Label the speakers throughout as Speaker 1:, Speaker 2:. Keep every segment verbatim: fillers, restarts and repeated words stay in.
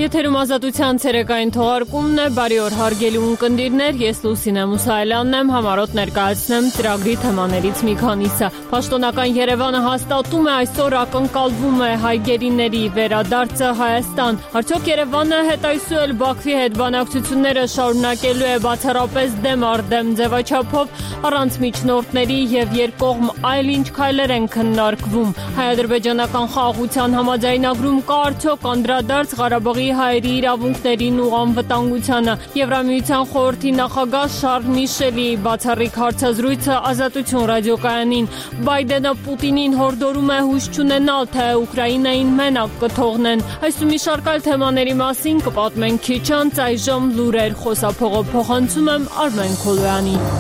Speaker 1: Եթերում ազատության ցերեկային թողարկումն է, բարի օր հարգելի ունկնդիրներ, ես Լուսինե Մուսայելյանն եմ, համառոտ ներկայացնեմ ծրագրի թեմաներից մի քանիսը։ Պաշտոնական Երևանը հաստատում է այսօր ակնկալվում է հայ գերիների վերադարձը Հայաստան։ Արդյոք Երևանը հետայսուել Բաքվի հետ բանակցությունները շարունակելու է բացառապես դեմ առ դեմ ձևաչափով, առանց միջնորդների եւ երկկողմ այլ ինչ քայլեր են քննարկվում։ Հայ-ադրբեջանական խաղաղության համաձայնագրում կա արդյոք անդրադարձ Ղարաբաղի հայերի իրավունքներին ու անվտանգությանը։ Եվրամիության խորհրդի նախագահ Շարլ Միշելի բացառիկ հարցազրույցը Ազատություն ռադիոկայանին։ Բայդենը Պուտինին հորդորում է հույս չունենալ, թե Ուկրաինային մենակ կթողնեն։ Այս ու մի շարք այլ թեմաների մասին կպատմենք քիչ անց, այժմ լուրեր խոսափողը փոխանցում եմ Արմեն Քոլոյանին։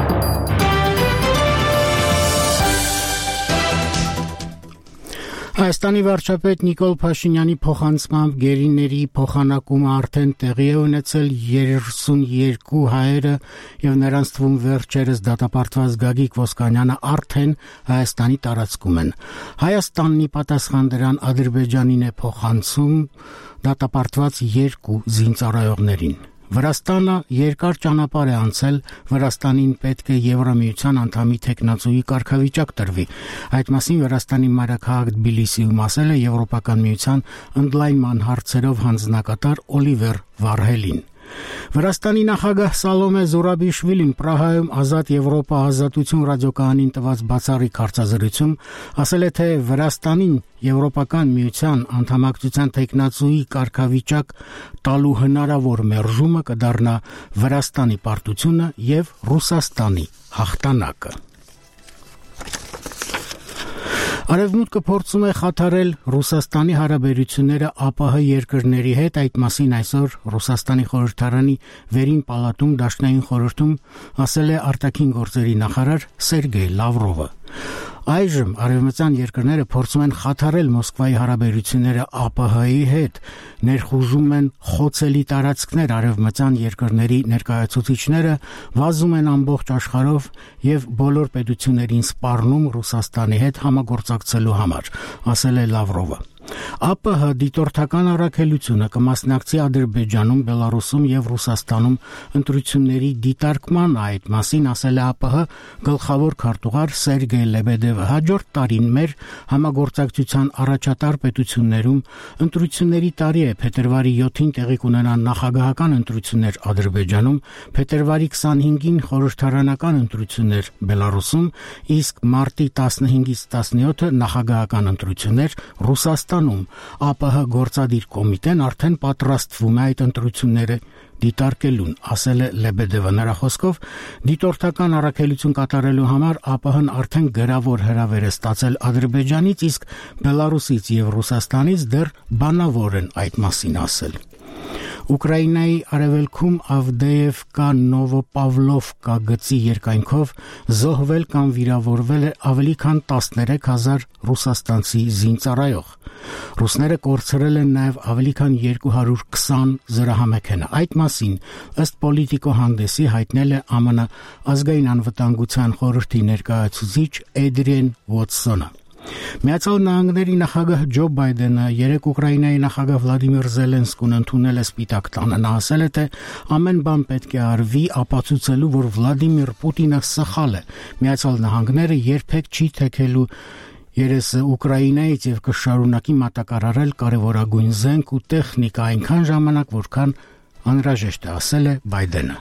Speaker 2: Հայաստանի վարչապետ Նիկոլ Փաշինյանի փոխանցմամբ գերիների փոխանակումը արդեն տեղի է ունեցել երեսունյոթ հայերը եւ նրանց թվում վերջերս դատապարտված Գագիկ Ոսկանյանը արդեն Հայաստանի տարածքում են։ Հայաստանի պատասխան դրան Ադրբեջանին է փոխանցում դատապարտված երկու զինծառայողներին։ Վրաստանը երկար ճանապարհ է անցել, Վրաստանին պետք է Եվրամիության անդամի տեխնացուի կարգավիճակ տրվի։ Այդ մասին Վրաստանի մայրաքաղաք Թբիլիսիում ասել է Եվրոպական միության ընդլայնման հարցերով հանձնակատար Օլիվեր Վարհելին։ Վրաստանի նախագահ Սալոմե Զուրաբիշվիլին Պրահայում Ազատ Եվրոպա ազատություն ռադիոկայանին տված բացառիկ հարցազրույցում ասել է, թե Վրաստանին Եվրոպական միության անդամակցության տեխնացուի կարգավիճակ տալու հնարավոր մերժումը կդառնա Վրաստանի պարտությունը եւ Ռուսաստանի հաղթանակը։ Արևմուտքը փորձում է խաթարել Ռուսաստանի հարաբերությունները ԱՊՀ երկրների հետ, այդ մասին այսօր Ռուսաստանի խորհրդարանի վերին պալատում Դաշնային խորհրդում ասել է արտաքին գործերի նախարար Սերգեյ Լավրովը։ Այժմ արևմտյան երկրները փորձում են խաթարել Մոսկվայի հարաբերությունները ԱՊՀ-ի հետ, ներխուժում են խոցելի տարածքներ արևմտյան երկրների ներկայացուցիչները վազում են ամբողջ աշխարհով եւ բոլոր պետություններին սպառնում Ռուսաստանի հետ համագործակցելու համար, ասել է Լավրովը։ ԱՊՀ դիտորդական առաքելությունը կմասնակցի Ադրբեջանում, Բելարուսում եւ Ռուսաստանում ընտրությունների դիտարկման, այդ մասին ասել է ԱՊՀ գլխավոր քարտուղար Սերգեյ Լեբեդևը։ Հաջորդ տարին մեր համագործակցության առաջատար պետություններում ընտրությունների տարի է, փետրվարի յոթին տեղի կունենան նախագահական ընտրություններ Ադրբեջանում, փետրվարի քսանհինգին խորհրդարանական ընտրություններ Բելարուսում, իսկ մարտի տասնհինգից տասնյոթը նախագահական ընտրություններ Ռուսաստանում։ ԱՊՀ գործադիր կոմիտեն արդեն պատրաստվում է այդ ընտրությունները դիտարկելուն, ասել է Լեբեդևը։ Նրա խոսքով դիտորդական առաքելություն կատարելու համար ԱՊՀ-ն արդեն գրավոր հրավեր է ստացել Ադրբեջանից, իսկ Բելարուսից եւ Ռուսաստանից դեռ բանավոր են այդ մասին ասել։ Ուկրաինայի արևելքում Ավդեևկա Նովոպավլովկա գծի երկայնքով զոհվել կամ վիրավորվել է ավելի քան տասներեք հազար ռուսաստանցի զինծառայող։ Ռուսները կորցրել են նաև ավելի քան երկու հարյուր քսան զրահամեքենա։ Այդ մասին ըստ Պոլիտիկո հանդեսի հայտնել է ԱՄՆ ազգային անվտանգության խորհրդի ներկայացուցիչ Էդրիեն Վոտսոնը։ Միացյալ Նահանգների նախագահ Ջո Բայդենը երեկ Ուկրաինայի նախագահ Վլադիմիր Զելենսկուն ընդունել է Սպիտակ տանը։ Նա ասել է, թե ամեն բան պետք է արվի ապացուցելու, որ Վլադիմիր Պուտինը սխալ է։ Միացյալ Նահանգները երբեք չի թեքելու երեսը Ուկրաինայից եւ կշարունակի մատակարարել կարևորագույն զենք ու տեխնիկա այնքան ժամանակ, որքան անհրաժեշտ է, ասել է Բայդենը։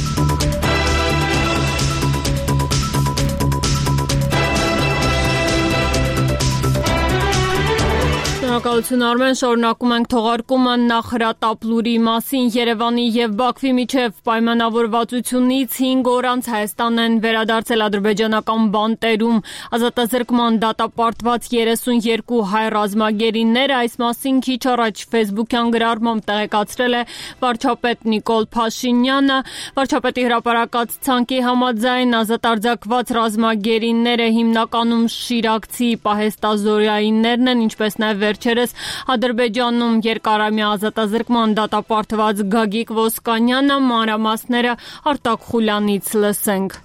Speaker 1: Շնորհակալություն Արմեն, շարունակում ենք թողարկումը նախրատապ լուրի մասին։ Երևանի եւ Բաքվի միջև պայմանավորվածությունից հինգ օր անց Հայաստան են վերադարձել ադրբեջանական բանտերում ազատազրկման դատապարտված երեսունյոթ հայ ռազմագերիները։ Այս մասին քիչ առաջ Facebook-յան գրառմամբ տեղեկացրել է վարչապետ Նիկոլ Փաշինյանը։ Վարչապետի հրապարակած ցանկի համաձայն ազատարձակված ռազմագերիները հիմնականում շիրակցի պահեստազորայիններն են, ինչպես նաեւ վերջ վերջերս Ադրբեջանում երկարամյա ազատազրկման դատապարտված Գագիկ Ոսկանյանը, մանրամասները Արտակ Խուլյանից լսենք։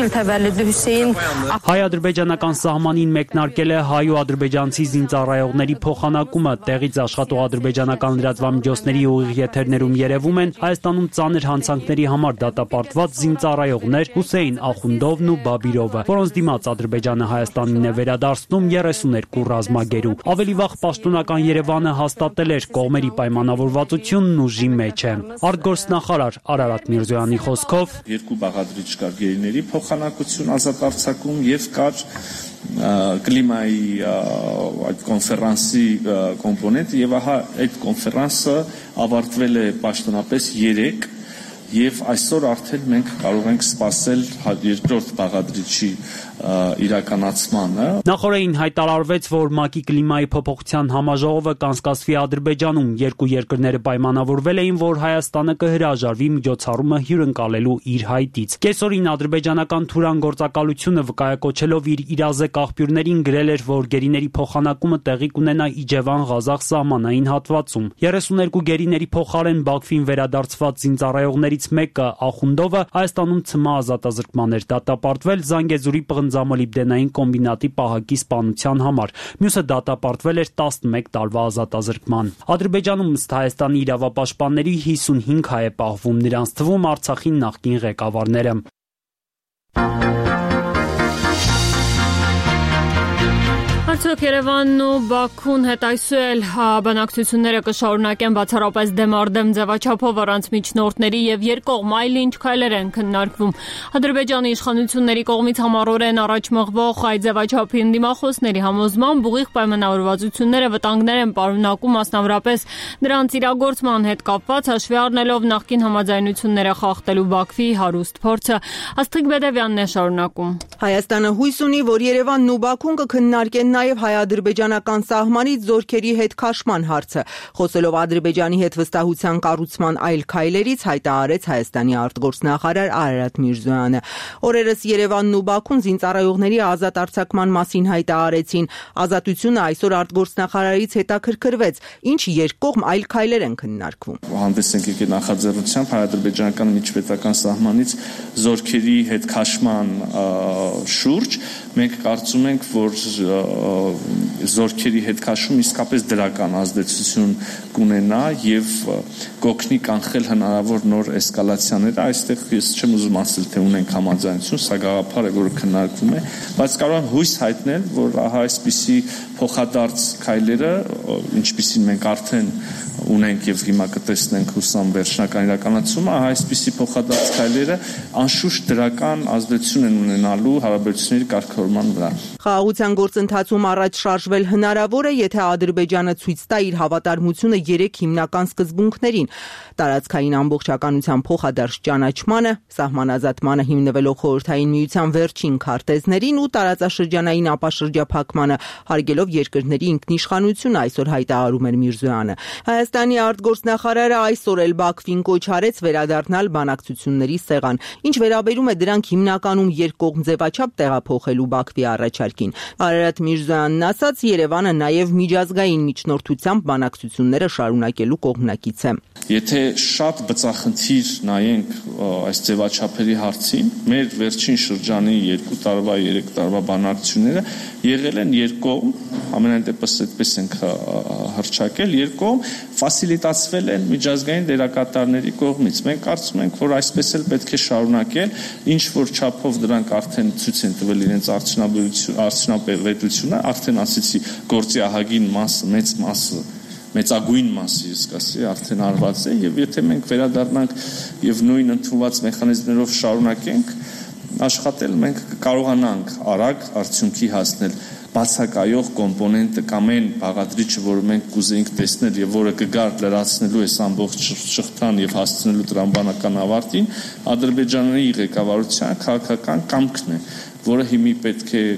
Speaker 3: Հայ-ադրբեջանական սահմանին մեկնարկել է հայ ու ադրբեջանցի զինծառայողների փոխանակումը, տեղից աշխատող ադրբեջանական լրատվամիջոցների ուղիղ եթերներում երևում են Հայաստանում ծանր հանցանքների համար դատապարտված զինծառայողներ Հուսեյն Ախունդովն ու Բաբիրովը, որոնց դիմաց Ադրբեջանը Հայաստանին է վերադարձնում երեսուներկու ռազմագերու։ Ավելի վաղ պաշտոնական Երևանը հաստատել էր կողմերի պայմանավորվածությունն ուժի մեջ է։ Արտգործնախարար Արարատ Միրզոյանի խոսքով
Speaker 4: երկու բաղադրիչ կար գերիների փոխանակություն ազատարձակում եւ կար կլիմայի այդ կոնֆերանսի կոմպոնենտ եւ ահա այդ կոնֆերանսը ավարտվել է պաշտոնապես երեկ եւ այսօր արդեն մենք կարող ենք սպասել երկրորդ բաղադրիչի իրականացմանը։
Speaker 3: Նախորդին հայտարարվեց, որ ՄԱԿ-ի կլիմայի փոփոխության համաժողովը կանցկացվի Ադրբեջանում։ Երկու երկրները պայմանավորվել էին, որ Հայաստանը կհրաժարվի միջոցառումը հյուրընկալելու իր հայտից։ Կեսօրին ադրբեջանական Թուրան գործակալությունը վկայակոչելով իր իրազեկ աղբյուրներին գրել էր, որ գերիների փոխանակումը տեղի կունենա Իջևան-Ղազախ սահմանային հատվածում։ երեսուներկու գերիների փոխարեն Բաքվին վերադարձված զինծառայողներից մեկը Ախունդովը Հայաստանում ցմահ ազատազրկման էր դատապարտվել Զանգեզուրի պղնձամոլիբդենային կոմբինատի պահակի սպանության համար, մյուսը դատապարտվել էր տասնմեկ տարվա ազատազրկման։ Ադրբեջանում ըստ Հայաստանի իրավապաշտպանների հիսունհինգ հայ է պահվում, նրանց թվում Արցախի նախկին ղեկավարները։
Speaker 1: Արդյոք Երևանն ու Բաքուն հետ այսուել բանակցությունները կշարունակեն բացառապես դեմարդեմ ձևաչափով առանց միջնորդների եւ երկկողմ այլ ինչ քայլեր են քննարկվում։ Ադրբեջանի իշխանությունների կողմից համառորեն առաջ մղվող այդ ձևաչափի ընդդիմախոսների համոզմամբ ուղիղ պայմանավորվածությունները վտանգներ են պարունակում, մասնավորապես նրանց իրագործման հետ կապված, հաշվի առնելով նախկին համաձայնությունները խախտելու Բաքվի հարուստ փորձը։ Աստղիկ Բեդևյանն է շարունակում։
Speaker 5: Հայաստանը հույս ունի, որ Երևանն ու Բաքուն կքննարկեն նաև հայ-ադրբեջանական սահմանից զորքերի հետ քաշման հարցը։ Խոսելով Ադրբեջանի հետ վստահության կառուցման այլ քայլերից, հայտարարեց Հայաստանի արտգործնախարար Արարատ Միրզոյանը։ Օրերս Երևանն ու Բաքուն զինծառայողների ազատ արձակման մասին հայտարարեցին։ Ազատությունը այսօր արտգործնախարարից հետաքրքրվեց, ինչ երկկողմ այլ քայլեր են քննարկվում։
Speaker 4: Հանդես ենք եկել նախաձեռնությամբ հայ-ադրբեջանական միջպետական սահմանից զորքերի հետ քաշման շուրջ։ Մենք կարծում ենք, որ զորքերի հետ քաշում իսկապես դրական ազդեցություն կունենա եւ կօգնի կանխել հնարավոր նոր էսկալացիաները։ Այստեղ ես չեմ ուզում ասել, թե ունենք համաձայնություն, սա գաղափար է, որը քննարկվում է, բայց կարող եմ հույս հայտնել, որ ահա այսպիսի փոխադարձ քայլերը, ինչպիսին մենք արդեն ունենք եւ հիմա կտեսնենք հուսամ վերջնական իրականացումը, ահա այսպիսի փոխադարձ քայլերը անշուշտ դրական ազդեցություն են ունենալու հարաբերությունների կարգավորման վրա։
Speaker 5: Խաղաղության գործընթացում առաջ շարժվել հնարավոր է, եթե Ադրբեջանը ցույց տա իր հավատարմությունը երեք հիմնական սկզբունքներին՝ տարածքային ամբողջականության փոխադարձ ճանաչմանը, սահմանազատմանը հիմնվելով Խորհրդային Միության վերջին քարտեզներին ու տարածաշրջանային ապաշրջափակմանը, հարգելով երկրների ինքնիշխանությունը, այսօր հայտարարում էր Միրզոյանը։ Հայաստանի արտգործնախարարը այսօր էլ Բաքվին կոչ արեց վերադառնալ բանակցությունների սեղան, ինչ վերաբերում է դրանք հիմնականում երկկողմ ձևաչափ տեղափոխելու Բաքվի առաջարկին։ Արարատ Միրզոյանն ասաց, Երևանը նաև միջազգային միջնորդությամբ բանակցությունները շարունակելու կողմնակից է։
Speaker 4: Եթե շատ բծախնդիր նայենք այս ձևաչափերի հարցին, մեր վերջին շրջանի երկու տարվա, երեք տարվա բանակցությունները եղել են երկկողմ, ամենայն դեպս այդպես ենք հռչակել, երկկողմ ֆասիլիտացվել են միջազգային դերակատարների կողմից։ Մենք կարծում ենք, որ այսպես էլ պետք է շարունակել, ինչ որ չափով դրանք արդեն ցույց են տվել իրենց արդյունավետությունը, արդեն ասեցի, գործի ահագին մասը, մեծ մասը մեծագույն մասը ես կասեի արդեն արված է եւ եթե մենք վերադառնանք եւ նույն ընդունված մեխանիզմներով շարունակենք աշխատել, մենք կարողանանք արագ արդյունքի հասնել։ Բացակայող կոմպոնենտը կամ այն բաղադրիչը, որը մենք կուզեինք տեսնել եւ որը կգար լրացնելու այս ամբողջ շղթան եւ հասցնելու տրամբանական ավարտին, Ադրբեջանի ղեկավարության քաղաքական կամքն է, որը հիմի պետք է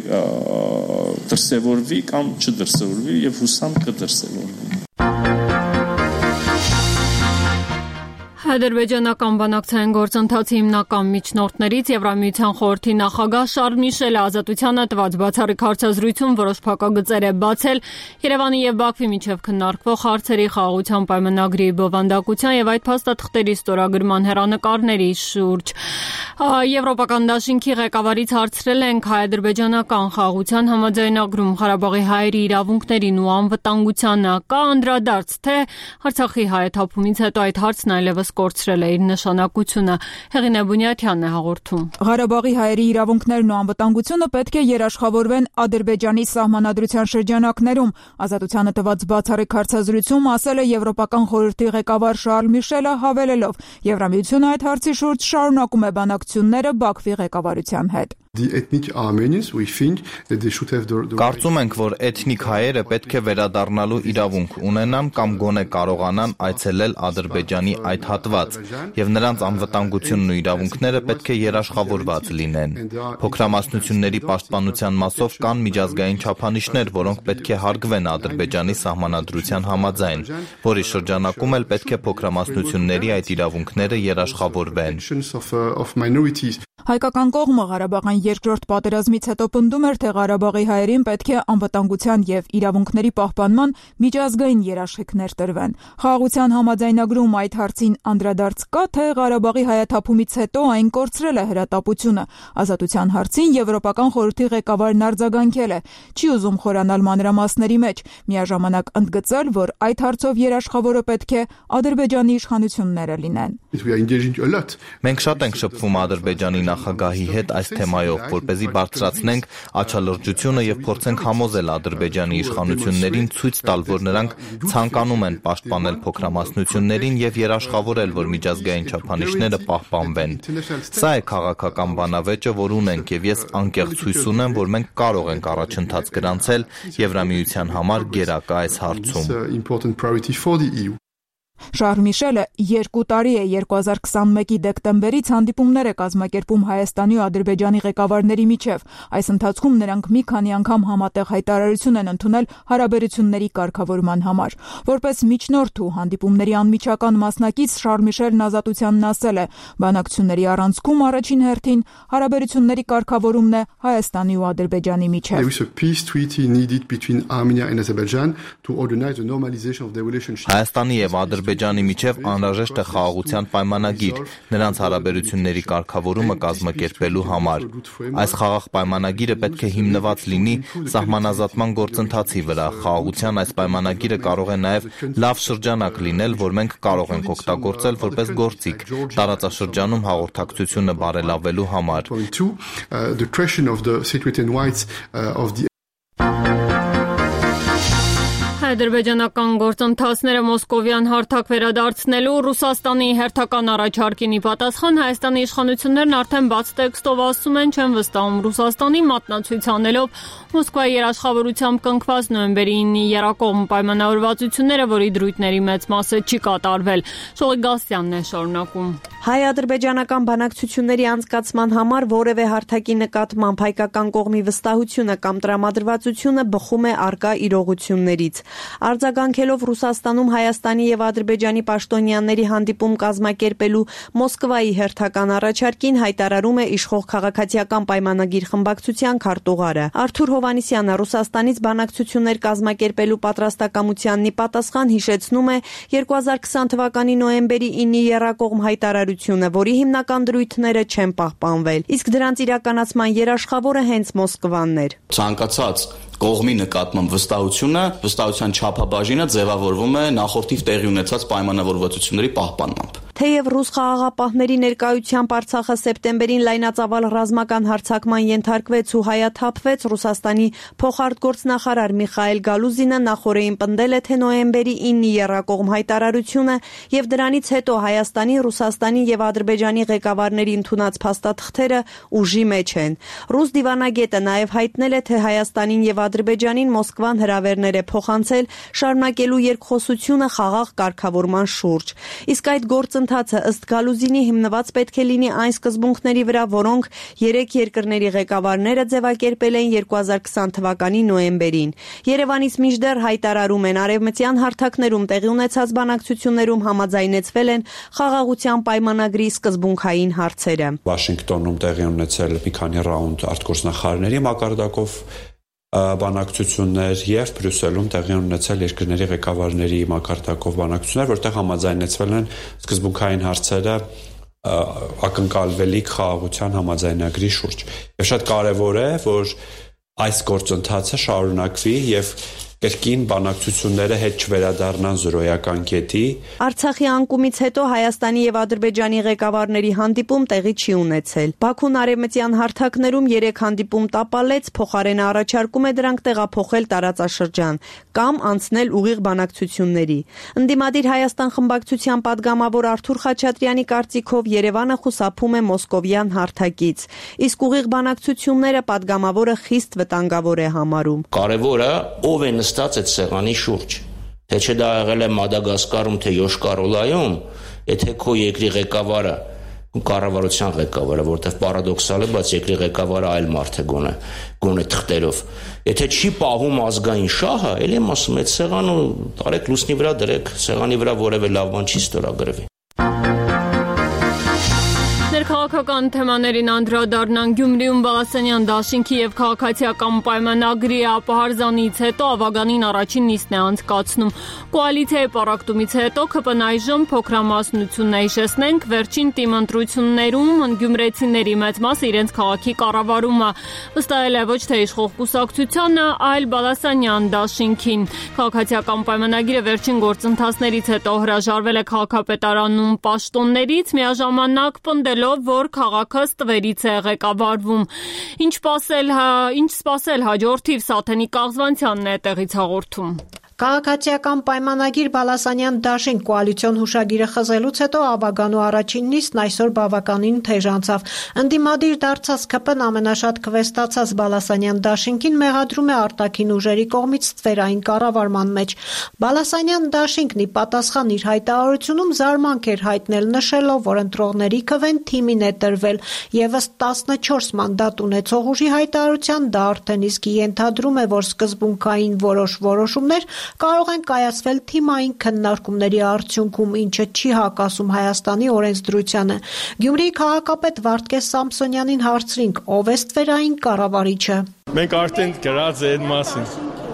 Speaker 4: դրսևորվի կամ չդրսևորվի եւ հուսամ կդրսևորվի։
Speaker 1: Ադրբեջանական բանակցային գործընթացի հիմնական միջնորդներից Եվրամիության խորհրդի նախագահ Շարլ Միշելը Ազատությանը տված բացառիկ հարցազրույցում որոշ փակագծեր է բացել Երևանի եւ Բաքվի միջև քննարկվող հարցերի խաղաղության պայմանագրի բովանդակության եւ այդ փաստաթղթերի ստորագրման հեռանկարների շուրջ։ Եվրոպական դաշինքի ղեկավարից հարցրել ենք հայ-ադրբեջանական խաղաղության համաձայնագրում Ղարաբաղի հայերի իրավունքներին ու անվտանգությանը կա անդրադարձ, թե Արցախի հայաթափումից հետո այդ հարցն այլևս կորցրել է իր նշանակությունը։ Հեղինե Բունյաթյանն է հաղորդում։
Speaker 6: Ղարաբաղի հայերի իրավունքներն ու անվտանգությունը պետք է երաշխավորվեն Ադրբեջանի սահմանադրության շրջանակներում։ Ազատությանը տված բացառիկ հարցազրույցում ասել է Եվրոպական խորհրդի ղեկավար Շարլ Միշելը, հավելելով. Եվրամիությունը այդ հարցի շուրջ շարունակում է բանակցությունները Բաքվի ղեկավարության հետ։
Speaker 7: Կարծում ենք, որ էթնիկ հայերը պետք է վերադառնալու իրավունք ունենան կամ գոնե կարողանան այցելել Ադրբեջանի այդ հատված, եւ նրանց անվտանգությունն ու իրավունքները պետք է երաշխավորված լինեն։ Փոքրամասնությունների պաշտպանության մասով կան միջազգային չափանիշներ, որոնք պետք է հարգվեն Ադրբեջանի սահմանադրության համաձայն, որի շրջանակում էլ պետք է փոքրամասնությունների այդ իրավունքները երաշխավորվեն։
Speaker 6: Հայկական կողմը Ղարաբաղյան երկրորդ պատերազմից հետո պնդում էր, թե Ղարաբաղի հայերին պետք է անվտանգության եւ իրավունքների պահպանման միջազգային երաշխիքներ տրվեն։ Խաղաղության համաձայնագրում այդ հարցին անդրադարձ կա, թե Ղարաբաղի հայաթափումից հետո այն կորցրել է հրատապությունը։ Ազատության հարցին Եվրոպական խորհրդի ղեկավարն արձագանքել է. չի ուզում խորանալ մանրամասների մեջ, միաժամանակ ընդգծել, որ այդ հարցով երաշխավորը պետք է Ադրբեջանի իշխանությունները լինեն։
Speaker 7: Մենք շատ ենք շփվում Ադրբեջանի նախագահի հետ այս թեմայով, որպեսզի բարձրացնենք աչալրջությունը եւ փորձենք համոզել Ադրբեջանի իշխանություններին ցույց տալ, որ նրանք ցանկանում են պաշտպանել փոքրամասնություններին եւ երաշխավորել, որ միջազգային չափանիշները պահպանվեն։ Սա է քաղաքական բանավեճը, որ ունենք, եւ ես անկեղծ հույս ունեմ, որ մենք կարող ենք առաջընթաց գրանցել Եվրամիության համար գերակա այս հարցում։
Speaker 6: Շարլ Միշելը երկու տարի է երկու հազար քսանմեկի դեկտեմբերից հանդիպումներ է կազմակերպում Հայաստանի ու Ադրբեջանի ղեկավարների միջև։ Այս ընթացքում նրանք մի քանի անգամ համատեղ հայտարարություն են ընդունել հարաբերությունների կարգավորման համար։ Որպես միջնորդ ու հանդիպումների անմիջական մասնակից Շարլ Միշելն Ազատությանն ասել է. բանակցությունների առանցքում առաջին հերթին հարաբերությունների կարգավորումն է Հայաստանի ու Ադրբեջանի միջև։
Speaker 7: Հայաստանի եւ Ադրբեջանի միջև անհրաժեշտ է խաղաղության պայմանագիր, նրանց հարաբերությունների կարգավորումը կազմակերպելու համար։ Այս խաղաղ պայմանագիրը պետք է հիմնված լինի սահմանազատման գործընթացի վրա։ Խաղաղության այս պայմանագիրը կարող է նաև լավ շրջանակ լինել, որ մենք կարող ենք օգտագործել որպես գործիք տարածաշրջանում հաղորդակցությունը բարելավելու համար։
Speaker 1: Ադրբեջանական գործընթացները Մոսկովյան հարթակ վերադարձնելու Ռուսաստանի հերթական առաջարկին ի պատասխան Հայաստանի իշխանություններն արդեն բաց տեքստով ասում են, չեն վստահում Ռուսաստանի մատնացույց անելով Մոսկվայի երաշխավորությամբ կնքված նոյեմբերի ինի եռակողմ պայմանավորվածությունները, որի դրույթների մեծ մասը չի կատարվել։ Շողիկ Գասյանն է շարունակում։
Speaker 8: Հայ-ադրբեջանական բանակցությունների անցկացման համար որևէ հարթակի նկատմամբ հայկական կողմի վստահությունը կամ տրամադրվածությունը բխում է առկա իրողություններից։ Արձագանքելով Ռուսաստանում Հայաստանի եւ Ադրբեջանի պաշտոնյաների հանդիպում կազմակերպելու Մոսկվայի հերթական առաջարկին հայտարարում է իշխող քաղաքացիական պայմանագիր խմբակցության քարտուղարը։ Արթուր Հովհաննիսյանը Ռուսաստանից բանակցություններ կազմակերպելու պատրաստակամությանն ի պատասխան հիշեցնում է երկու հազար քսան թվականի նոյեմբերի ինի եռակողմ հայտարարությունը, որի հիմնական դրույթները չեն պահպանվել։ Իսկ դրանց իրականացման երաշխավորը հենց Մոսկվան էր։
Speaker 9: Ցանկացած կողմի նկատմամբ վստահությունը, վստահության չափաբաժինը ձևավորվում է նախորդիվ տեղի ունեցած պայմանավորվածությունների պահպանմամբ։
Speaker 8: Թեև ռուս խաղաղապահների ներկայությամբ Արցախը սեպտեմբերին լայնածավալ ռազմական հարձակման ենթարկվեց ու հայաթափվեց, Ռուսաստանի փոխարտգործնախարար Միխայել Գալուզինը նախորդին պնդել է, թե նոյեմբերի ինի եռակողմ հայտարարությունը եւ դրանից հետո Հայաստանի, Ռուսաստանի եւ Ադրբեջանի ղեկավարների ընդունած փաստաթղթերը ուժի մեջ են։ Ռուս դիվանագետը նաեւ հայտնել է, թե Հայաստանին եւ Ադրբեջանին Մոսկվան հրավերներ է փոխանցել շարունակելու երկխոսությունը խաղաղ կարգավորման շուրջ։ Իսկ այդ գործընթացը գործընթացը ըստ Գալուզինի հիմնված պետք է լինի այն սկզբունքների վրա, որոնք երեք երկրների ղեկավարները ձևակերպել էին երկու հազար քսան թվականի նոյեմբերին։ Երևանից մինչդեռ հայտարարում են արևմտյան հարթակներում տեղի ունեցած բանակցություններում համաձայնեցվել են խաղաղության պայմանագրի սկզբունքային հարցերը։
Speaker 10: Վաշինգտոնում տեղի ունեցել մի քանի ռաունդ արտգործնախարարների մակարդակով բանակցություններ եւ Բրյուսելում տեղի ունեցել երկրների ղեկավարների մակարդակով բանակցություններ, որտեղ համաձայնեցվել են սկզբունքային հարցերը ակնկալվելիք խաղաղության համաձայնագրի շուրջ։ Եվ շատ կարևոր է, որ այս գործընթացը շարունակվի եւ կրկին բանակցությունները հետ չվերադառնան զրոյական կետի։
Speaker 8: Արցախի անկումից հետո Հայաստանի եւ Ադրբեջանի ղեկավարների հանդիպում տեղի չի ունեցել։ Բաքուն արևմտյան հարթակներում երեք հանդիպում տապալեց, փոխարենը առաջարկում է դրանք տեղափոխել տարածաշրջան կամ անցնել ուղիղ բանակցությունների։ Ընդդիմադիր Հայաստան խմբակցության падգամավոր Արթուր Խաչատրյանի կարծիքով Երևանը խուսափում է մոսկովյան հարթակից, իսկ ուղիղ բանակցությունները падգամավորը խիստ վտանգավոր է համարում։
Speaker 11: Կարևորը ով է նստած այդ սեղանի շուրջ, թե չէ դա եղել է Մադագասկարում, թե Յոշկար-Օլայում, եթե քո երկրի ղեկավարը, կառավարության ղեկավարը, որտեղ պարադոքսալ է, բայց երկրի ղեկավարը այլ մարդ է գոնե, գոնե թղթերով, եթե չի պահում ազգային շահը, ելի եմ ասում, այդ սեղանը տարեք լուսնի վրա դրեք, սեղանի վրա որևէ լավ բան չի ստորագրվի։
Speaker 1: Քաղաքական թեմաներին անդրադառնան Գյումրիում Բալասանյան դաշինքի եւ քաղաքացիական պայմանագրի ապահարզանից հետո ավագանին առաջին նիստն է անցկացնում։ Կոալիցիայի պառակտումից հետո ԿՊՆ-այժմ փոքրամասնությունն է հիշեցնենք վերջին տիմընտրություններում գյումրեցիների մեծ մասը իրենց քաղաքի կառավարումը վստահել է ոչ թե իշխող կուսակցությանը, այլ Բալասանյան դաշինքին։ Քաղաքացիական պայմանագիրը վերջին գործընթացներից հետո հրաժարվել է քաղաքապետարանում պաշտոններից, միաժամանակ պնդելով, որ քաղաքը ստվերից է ղեկավարվում։ Ինչ սպասել, ինչ սպասել հաջորդիվ Սաթենի Կաղզվանցյանն է տեղից հաղորդում։
Speaker 12: Քաղաքացիական պայմանագիր Բալասանյան դաշինք կոալիցիոն հուշագիրը խզելուց հետո ավագանու առաջին նիստն այսօր բավականին թեժ անցավ։ Ընդդիմադիր դարձած ԿՊ-ն ամենաշատ քվեստացած Բալասանյան դաշինքին մեղադրում է արտաքին ուժերի կողմից ստվերային կառավարման մեջ։ Բալասանյան դաշինքն ի պատասխան իր հայտարարությունում զարմանք էր հայտնել, նշելով, որ ընտրողների քվեն թիմին է տրվել եւ ըստ տասնչորս մանդատ ունեցող ուժի հայտարարության դա արդեն իսկ ենթադրում է, որ սկզբունքային որոշ որոշումներ կարող են կայացվել թիմային քննարկումների արդյունքում, ինչը չի հակասում Հայաստանի օրենսդրությանը։ Գյումրիի քաղաքապետ Վարդգես Սամսոնյանին հարցրինք, ով է ստվերային կառավարիչը։
Speaker 13: Մենք արդեն գրած է այդ մասին։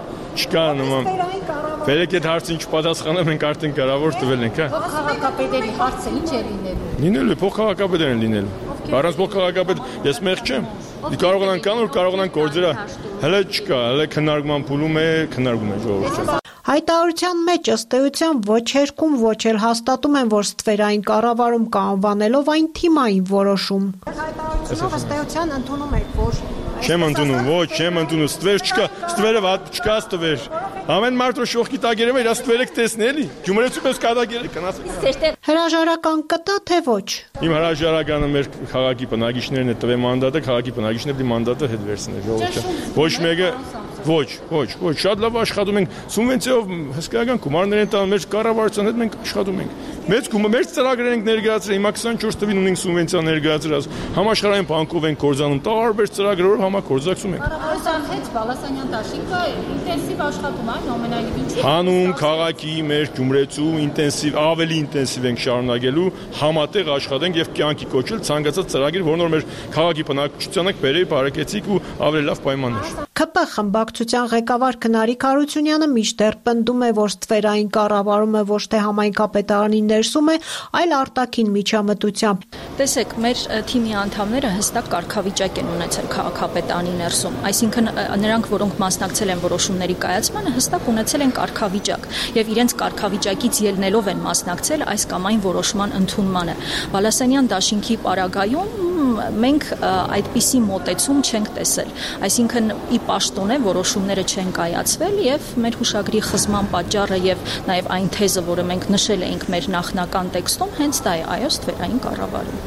Speaker 13: Չկա նման։ Վերեք այդ հարցին չպատասխանեմ, մենք արդեն կառավար տվել ենք, հա։
Speaker 14: Քաղաքապետերի հարցը ինչ է լինելու։
Speaker 13: Լինելու, փոխքաղաքապետեր են լինելու։ Առանց փոխքաղաքապետ ես մեղ չեմ։ Կարող են կանոն, կարող են գործերը։ Հələ չկա, հələ քննարկման փուլում է, քննարկում է ժողովուրդը։
Speaker 12: Հայտարարության մեջ ըստ էության ոչ հերքում, ոչ էլ հաստատում են, որ ստվերային կառավարում կա անվանելով այն թիմային որոշում։
Speaker 14: Հայտարարությունով ըստ էության ընդունում եք, որ
Speaker 13: Չեմ ընդունում, ոչ, չեմ ընդունում, ստվեր չկա, ստվերը վատ չկա ստվեր։ Ամեն մարդը շողքի տագերով իր ստվերը կտեսնի էլի։ Գյումրեցու պես կադագերը կնասի։
Speaker 12: Հրաժարական կտա թե ոչ։
Speaker 13: Իմ հրաժարականը մեր քաղաքի բնակիչներն է տվել մանդատը, քաղաքի բնակիչները մանդատը հետ վերցնել ժողովուրդը։ Ոչ մեկը Ոչ, ոչ, ոչ, շատ լավ աշխատում ենք, սուբվենցիայով հսկայական գումարներ են տանում մեր կառավարության հետ մենք աշխատում ենք։ Մեծ գումար, մեր ծրագրեր ենք ներկայացրել, հիմա քսանչորս տվին ունենք սուբվենցիա ներկայացրած, համաշխարհային բանկով ենք կորզանում, տարբեր ծրագրերով համակորձակցում ենք։
Speaker 14: Կառավարության հետ Բալասանյան դաշինքը ինտենսիվ աշխատում այն ամենայնիվ ինչի։
Speaker 13: Հանուն քաղաքի մեր Գյումրեցու ինտենսիվ, ավելի ինտենսիվ ենք շարունակելու, համատեղ աշխատենք եւ կյանքի կոչել ցանկացած ծրագիր, որն որ մեր քաղաքի բնակչությանը կբերի բարեկեցիկ ու ավելի լավ պայմաններ։
Speaker 12: ԿՊ խմբակցության ղեկավար Քնարիկ Հարությունյանը միշտեր պնդում է, որ ստվերային կառավարումը ոչ թե համայնքապետարանի ներսում է, այլ արտաքին միջամտությամբ։
Speaker 15: Տեսեք, մեր թիմի անդամները հստակ կարգավիճակ են ունեցել քաղաքապետարանի ներսում, այսինքն նրանք, որոնք մասնակցել են որոշումների կայացմանը, հստակ ունեցել են կարգավիճակ եւ իրենց կարգավիճակից ելնելով են մասնակցել այս կամ այն որոշման ընդունմանը։ Բալասանյան դաշինքի պարագայում մենք այդպիսի մոտեցում չենք տեսել, այսինքն ի պաշտոն է որոշումները չեն կայացվել եւ մեր հուշագրի խզման պատճառը եւ նաեւ այն թեզը, որը մենք նշել էինք մեր նախնական տեքստում, հենց դա է, այո, ստվերային կառավարում։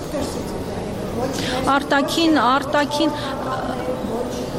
Speaker 15: Արտաքին, արտաքին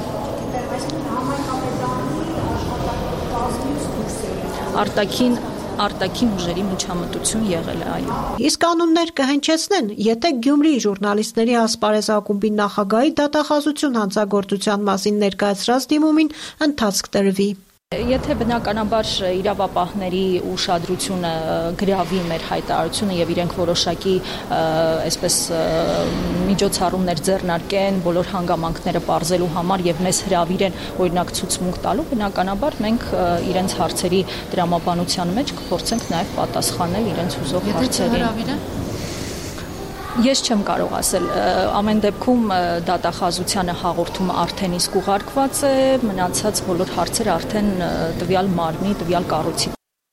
Speaker 15: արտաքին արտաքին ուժերի միջամտություն եղել է, այո։
Speaker 12: Իսկ անուններ կհնչեցնեն, եթե Գյումրի ժուրնալիստների ասպարեզ ակումբի նախագահի դատախազություն հանցագործության մասին ներկայացրած դիմումին ընթացք տրվի։
Speaker 15: Եթե բնականաբար իրավապահների ուշադրությունը գրավի մեր հայտարարությունը եւ իրենք որոշակի այսպես միջոցառումներ ձեռնարկեն բոլոր հանգամանքները բարձելու համար եւ մեզ հրավիրեն օրինակ ցուցմունք տալու, բնականաբար մենք իրենց հարցերի դրամաբանության մեջ կփորձենք նաեւ պատասխանել իրենց ուզող հարցերին։ Ես չեմ կարող ասել, ամեն դեպքում դատախազությանը հաղորդումը արդեն իսկ ուղարկված է, մնացած բոլոր հարցերը արդեն տվյալ մարմնի, տվյալ կառույցի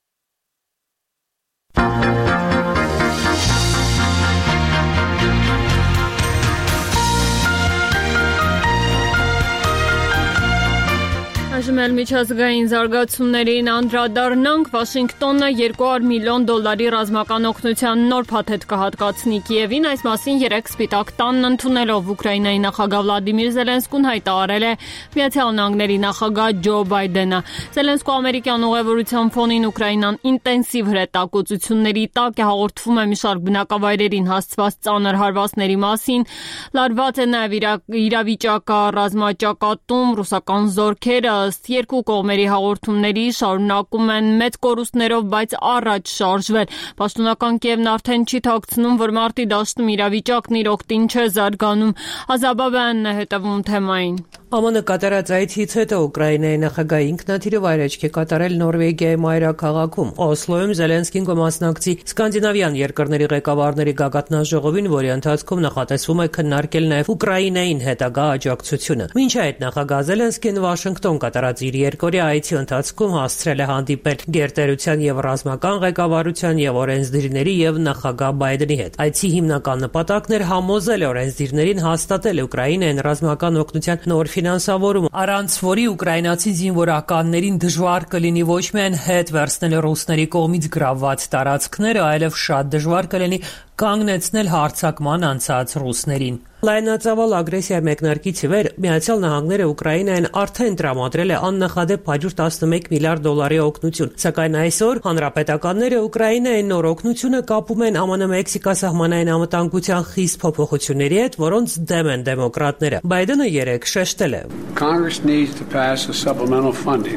Speaker 1: Այժմ միջազգային զարգացումներին անդրադառնանք, Վաշինգտոնը երկու հարյուր միլիոն դոլարի ռազմական օգնության նոր փաթեթ կհատկացնի Կիևին, այս մասին երեկ Սպիտակ տանն ընդունելով Ուկրաինայի նախագահ Վլադիմիր Զելենսկուն հայտարարել է Միացյալ Նահանգների նախագահ Ջո Բայդենը։ Զելենսկու ամերիկյան ուղևորության ֆոնին Ուկրաինան ինտենսիվ հրետակոծությունների տակ է, հաղորդվում է մի շարք բնակավայրերին հասցված ծանր հարվածների մասին, լարված է նաև իրավիճակը ռազմաճակատում, ռուսական զորքերը երկու կողմերի հաղորդումների շարունակում են մեծ կորուստներով, բայց առաջ շարժվել։ Պաշտոնական Կիևն արդեն չի թաքցնում, որ մարտի դաշտում իրավիճակն իր օգտին չէ զարգանում։ Ազաբաբյանն է հետևում թեմային։
Speaker 16: Է Մ Ն կատարած այցից հետո Ուկրաինայի նախագահը ինքնաթիռով այրեջք է կատարել Նորվեգիայի մայրաքաղաքում։ Օսլոյում Զելենսկին կմասնակցի սկանդինավյան երկրների ղեկավարների գագաթնաժողովին, որի ընթացքում նախատեսվում է քննարկել նաև Ուկրաինային հետագա աջակցությունը։ Մինչ այդ նախագահ Զելենսկին Վաշինգտոն կատարած իր երկօրյա այցի ընթացքում հասցրել է հանդիպել գերտերության եւ ռազմական ղեկավարության եւ օրենսդիրների եւ նախագահ Բայդենի հետ։ Այցի հիմնական նպատակն էր համոզել օրենսդիրներին հաստատել Ուկրաինային ռազմական օգնության նոր ֆինանսավորում, առանց որի ուկրաինացի զինվորականներին դժվար կլինի ոչ միայն հետ վերցնել ռուսների կողմից գրավված տարածքները, այլև շատ դժվար կլինի կանգնեցնել հարձակման անցած ռուսներին։ Լայնածավալ ագրեսիա մեկնարկից ի վեր Միացյալ Նահանգները Ուկրաինային արդեն տրամադրել է աննախադեպ հաջորդ տասնմեկ միլիարդ դոլարի օգնություն, սակայն այսօր հանրապետականները Ուկրաինայի նոր օգնությունը կապում են Ամն Մեքսիկա սահմանային անվտանգության խիստ փոփոխությունների հետ, որոնց դեմ են դեմոկրատները։ Բայդենը երեկ շեշտել է.
Speaker 17: Congress needs to pass a supplemental funding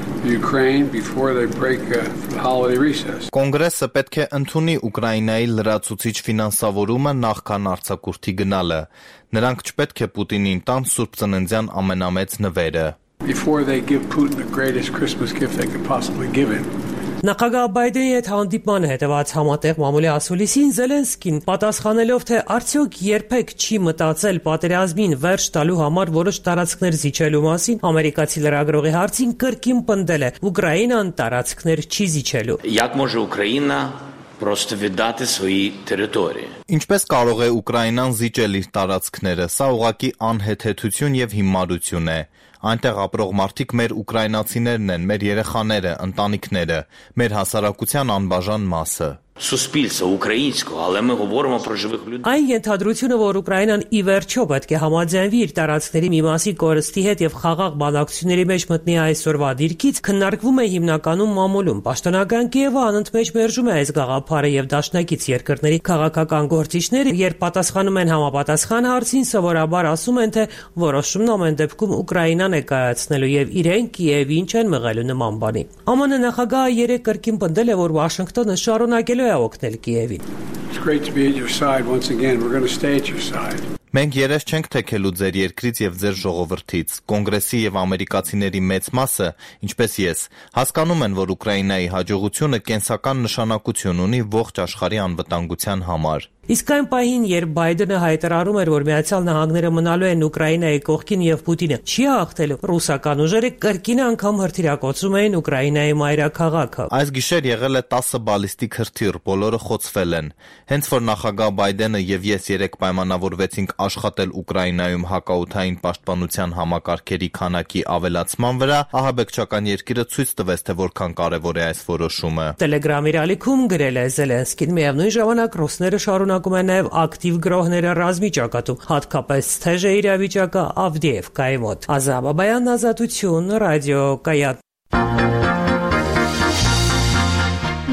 Speaker 17: Ukraine before they break uh, for the holiday recess.
Speaker 7: Կոնգրեսը պետք է ընդունի Ուկրաինայի լրացուցիչ ֆինանսավորումը նախքան արձակուրդի գնալը։ Նրանք չպետք է Պուտինին տան Սուրբ Ծննդյան ամենամեծ նվերը.
Speaker 17: Before they give Putin the greatest Christmas gift they could possibly give him.
Speaker 16: Նախագահ Բայդենի հետ հանդիպմանը հետևած համատեղ մամուլի ասուլիսին Զելենսկին պատասխանելով, թե արդյոք երբեք չի մտածել պատերազմին վերջ տալու համար որոշ տարածքներ զիջելու մասին, ամերիկացի լրագրողի հարցին կրկին պնդել է. Ուկրաինան տարածքներ չի զիջելու։
Speaker 11: Як може Україна просто віддати свої території?
Speaker 7: Ինչպես կարող է Ուկրաինան զիջել իր տարածքները, սա ուղղակի անհեթեթություն եւ հիմարություն է։ Այնտեղ ապրող մարդիկ մեր ուկրաինացիներն են, մեր երեխաները, ընտանիքները, մեր հասարակության անբաժան մասը։
Speaker 11: Суспільство українського, але ми говоримо про живих людей.
Speaker 16: Այն ենթադրությունը, որ Ուկրաինան ի վերջո պետք է համաձայնվի իր տարածքների մի մասի կորստի հետ եւ խաղաղ բանակցությունների մեջ մտնի այսօրվա դիրքից, քննարկվում է հիմնականում մամուլում։ Պաշտոնական Կիևը անընդմեջ մերժում է այս գաղափարը եւ դաշնակից երկրների քաղաքական գործիչները, երբ պատասխանում են համապատասխան հարցին, սովորաբար ասում են, թե որոշումն ամեն դեպքում Ուկրաինան է կայացնելու եւ իրենք Կիևին չեն մղելու նման բանի։ Ամն նախագահը երեկ կրկին պնդել է, որ Վաշինգտոնը շարունակելու օգնել Կիևին։
Speaker 17: It's great to be at your side once again. We're going to stay at your side.
Speaker 7: Մենք երես չենք թեքելու ձեր երկրից եւ ձեր ժողովրդից։ Կոնգրեսի եւ ամերիկացիների մեծ մասը, ինչպես ես, հասկանում են, որ Ուկրաինայի հաջողությունը կենսական նշանակություն ունի ողջ աշխարհի անվտանգության համար։
Speaker 16: Իսկ այն պահին, երբ Բայդենը հայտարարում էր, որ Միացյալ Նահանգները մնալու են Ուկրաինայի կողքին եւ Պուտինը չի հաղթելու, ռուսական ուժերը կրկին անգամ հրթիռակոծում էին Ուկրաինայի մայրաքաղաքը։
Speaker 7: Այս գիշեր եղել է տասը բալիստիկ հրթիռ, բոլորը խոցվել են։ Հենց որ նախագահ Բայդենը եւ ես երեք պայմանավորվեցինք աշխատել Ուկրաինայում հակաօդային պաշտպանության համակարգերի քանակի ավելացման վրա, ահաբեկչական երկիրը ցույց տվեց, թե որքան կարևոր է այս որոշումը։
Speaker 16: Տելեգրամի ալիքում գրել է Զելենսկին, միևնույն ժամանակ ռուսները շարունակում են նաև ակտիվ գրոհները ռազմի ճակատում, հատկապես թեժ է իրավիճակը Ավդիևկայի մոտ։ Ազաբաբայան, Ազատություն, ռադիո Կայան։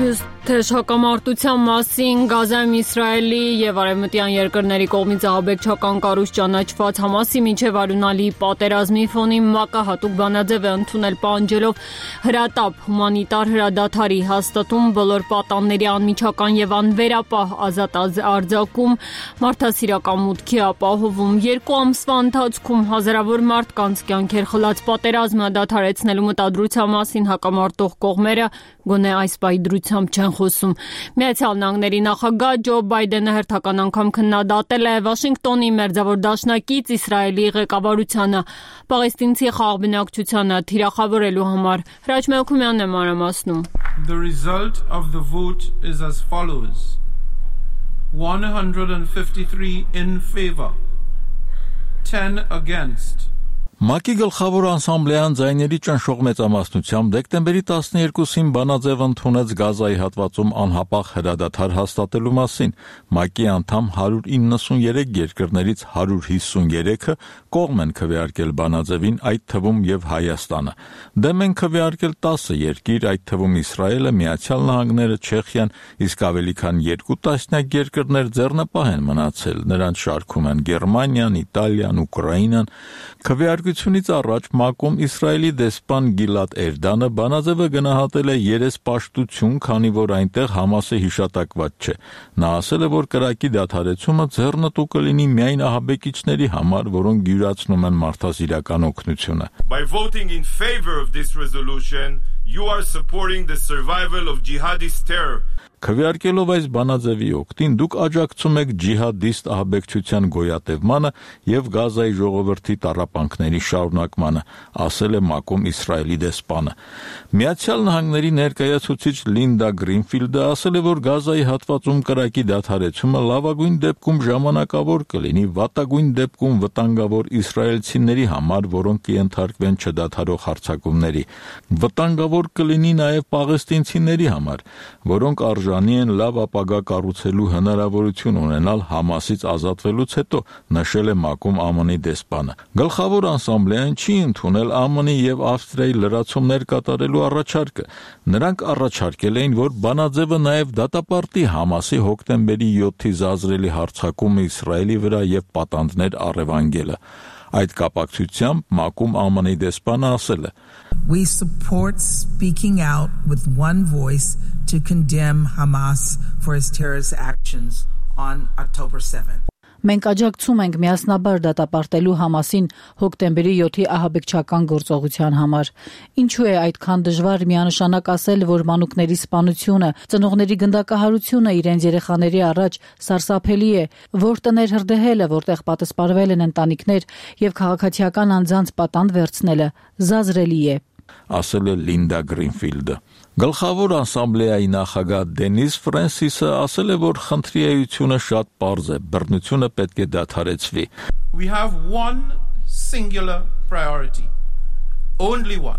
Speaker 1: Թեժ հակամարտության մասին Գազայում Իսրայելի եւ արևմտյան երկրների կողմից ահաբեկչական կառույց ճանաչված Համասի միջև արյունալի պատերազմի ֆոնին ՄԱԿ-ը հատուկ բանաձև է ընդունել պահանջելով հրատապ հումանիտար հրադադարի հաստատում, բոլոր պատանների անմիջական եւ անվերապահ ազատ արձակում, մարդասիրական մուտքի ապահովում։ Երկու ամսվա ընթացքում հազարավոր մարդկանց կյանքեր խլած պատերազմը դադարեցնելու մտադրության մասին հակամարտող կողմերը գոնե այս պայդրությամբ չեն խոսում։ Միացյալ Նահանգների նախագահ Ջո Բայդենը հերթական անգամ քննադատել է Վաշինգտոնի մերձավոր դաշնակից Իսրայելի ղեկավարությանը պաղեստինցի խաղաղբնակչությանը թիրախավորելու համար։ Հրաչ Մելքումյանն է մանրամասնում։
Speaker 18: The result of the vote is as follows. one hundred fifty-three in favor, ten against.
Speaker 19: ՄԱԿ-ի գլխավոր ասամբլեան ձայների ճնշող մեծամասնությամբ դեկտեմբերի տասներկուսին բանաձև ընդունեց Գազայի հատվածում անհապաղ հրադադար հաստատելու մասին։ ՄԱԿ-ի անդամ հարյուր իննսուններեք երկրներից հարյուր հիսուներեքը կողմ են քվեարկել բանաձևին, այդ թվում եւ Հայաստանը։ Դեմ են քվեարկել տասը երկիր, այդ թվում Իսրայելը, Միացյալ Նահանգները, Չեխիան, իսկ ավելի քան երկու տասնյակ երկրներ ձեռնպահ են մնացել։ Նրանց շարքում են Գերմանիան, Իտալիան, Ուկրաինան։ Քվեարկությունից առաջ ՄԱԿ-ում Իսրայելի դեսպան Գիլադ Էրդանը բանաձևը գնահատել է երեսպաշտություն, քանի որ այնտեղ Համասը հիշատակված չէ։ Նա ասել է, որ կրակի դադարեցումը ձեռնտու կլինի միայն ահաբեկիչների համար, որոնք յուրացնում են մարդասիրական օգնությունը։
Speaker 20: By voting in favor of this resolution, you are supporting the survival of jihadist terror.
Speaker 19: Քվեարկելով այս բանաձևի օգտին դուք աջակցում եք ջիհադիստ ահաբեկչության գոյատևմանը եւ Գազայի ժողովրդի տառապանքների շարունակմանը, ասել է ՄԱԿ-ում Իսրայելի դեսպանը։ Միացյալ Նահանգների ներկայացուցիչ Լինդա Գրինֆիլդը ասել է, որ Գազայի հատվածում կրակի դադարեցումը լավագույն դեպքում ժամանակավոր կլինի, վատագույն դեպքում վտանգավոր իսրայելցիների համար, որոնք կենթարկվեն չդադարող հարձակումների։ Վտանգավոր կլինի նաեւ պաղեստինցիների համար, որոնք արժանի են լավ ապագա կառուցելու հնարավորություն ունենալ Համասից ազատվելուց հետո, նշել է ՄԱԿ-ում ԱՄՆ-ի դեսպանը։ Գլխավոր ասամբլեան չի ընդունել ԱՄՆ-ի եւ Ավստրիայի լրացումներ կատարելու առաջարկը։ Նրանք առաջարկել էին, որ բանաձևը նաեւ դատապարտի Համասի հոկտեմբերի յոթի զազրելի հարձակումը Իսրայելի վրա եւ պատանդներ առևանգելը։ Այդ կապակցությամբ ՄԱԿ-ում ԱՄՆ-ի դեսպանը ասել է.
Speaker 21: We support speaking out with one voice to condemn Hamas for its terrorist actions on October seventh.
Speaker 22: Մենք աջակցում ենք միասնաբար դատապարտելու Համասին հոկտեմբերի յոթի ահաբեկչական գործողության համար։ Ինչու է այդքան դժվար միանշանակ ասել, որ մանուկների սպանությունը, ծնողների գնդակահարությունը իրենց երեխաների առաջ սարսափելի է, որ տներ հրդեհելը, որտեղ պատասպարվել են ընտանիքներ եւ քաղաքացիական անձանց պատանդ վերցնելը զազրելի է,
Speaker 19: ասել է Լինդա Գրինֆիլդը։ Գլխավոր ասամբլեայի նախագահ Դենիս Ֆրենսիսը ասել է, որ խնդրի էությունը շատ պարզ է, բռնությունը պետք է դադարեցվի։
Speaker 18: We have one singular priority, only one,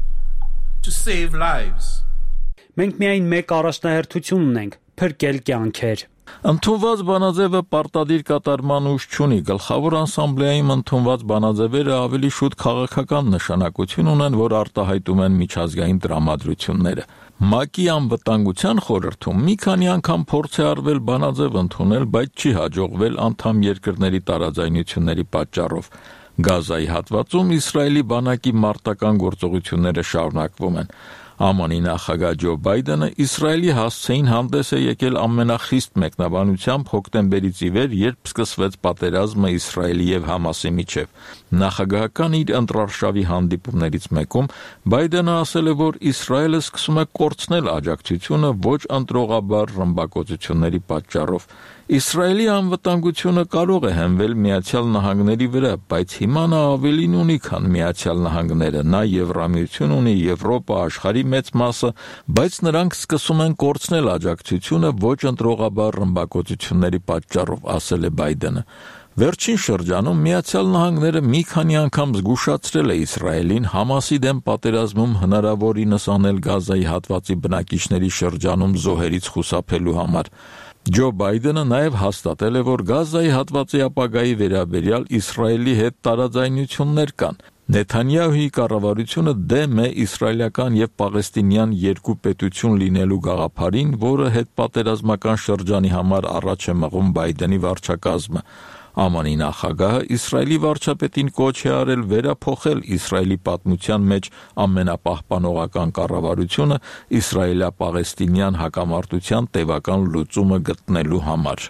Speaker 18: to save lives.
Speaker 3: Մենք միայն մեկ առաջնահերթություն ունենք՝ փրկել կյանքեր։
Speaker 19: Ընդունված բանաձևը պարտադիր կատարման ուժ չունի։ Գլխավոր ասամբլեայում ընդունված բանաձևերը ավելի շուտ քաղաքական նշանակություն ունեն, որ արտահայտում են միջազգային տրամադրությունները։ ՄԱԿ-ի անվտանգության խորհրդում մի քանի անգամ փորձ է արվել բանաձև ընդունել, բայց չի հաջողվել անդամ երկրների տարաձայնությունների պատճառով։ Գազայի հատվածում Իսրայելի բանակի մարտական գործողությունները շարունակվում են։ ԱՄՆ-ի նախագահ Ջո Բայդենը Իսրայելի հասցեին հանդես է եկել ամենախիստ մեկնաբանությամբ հոկտեմբերից ի վեր, երբ սկսվեց պատերազմը Իսրայելի եւ Համասի միջև։ Նախագահական իր ընտրարշավի հանդիպումներից մեկում Բայդենը ասել է, որ Իսրայելը սկսում է կորցնել աջակցությունը ոչ ընտրողաբար ռմբակոծությունների պատճառով։ Իսրայելի անվտանգությունը կարող է հենվել Միացյալ Նահանգների վրա, բայց հիմա նա ավելին ունի, քան Միացյալ Նահանգները։ Նա Եվրամիություն ունի, Եվրոպա, աշխարհի մեծ մասը, բայց նրանք սկսում են կորցնել աջակցությունը ոչ ընտրողաբար ռմբակոծությունների պատճառով, ասել է Բայդենը։ Վերջին շրջանում Միացյալ Նահանգները մի քանի անգամ զգուշացրել է Իսրայելին Համասի դեմ պատերազմում հնարավորինս անել Գազայի հատվածի բնակիչների շրջանում զոհերից խուսափելու համար։ Ջո Բայդենը նաև հաստատել է, որ Գազայի հատվածի ապագայի վերաբերյալ Իսրայելի հետ տարաձայնություններ կան։ Նեթանյահուի կառավարությունը դեմ է իսրայելական եւ պաղեստինյան երկու պետություն լինելու գաղափարին, որը հետպատերազմական շրջանի համար առաջ է մղում Բայդենի վարչակազմը։ ԱՄՆ-ի նախագահը Իսրայելի վարչապետին կոչ է արել վերափոխել Իսրայելի պատմության մեջ ամենապահպանողական կառավարությունը իսրայելա-պաղեստինյան հակամարտության տևական լուծումը գտնելու համար։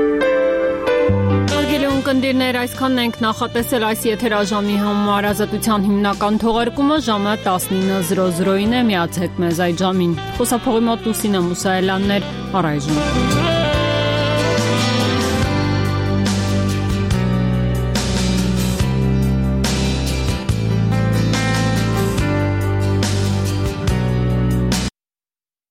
Speaker 1: Հարգելի ունկնդիրներ, այսքանն ենք նախատեսել այս եթերաժամի համար։ Ազատության հիմնական թողարկումը ժամը տասնինը զրո զրոին է, միացեք մեզ այդ ժամին։ Խոսափողի մոտ Լուսինե Մուսայելյանն էր, առայժմ։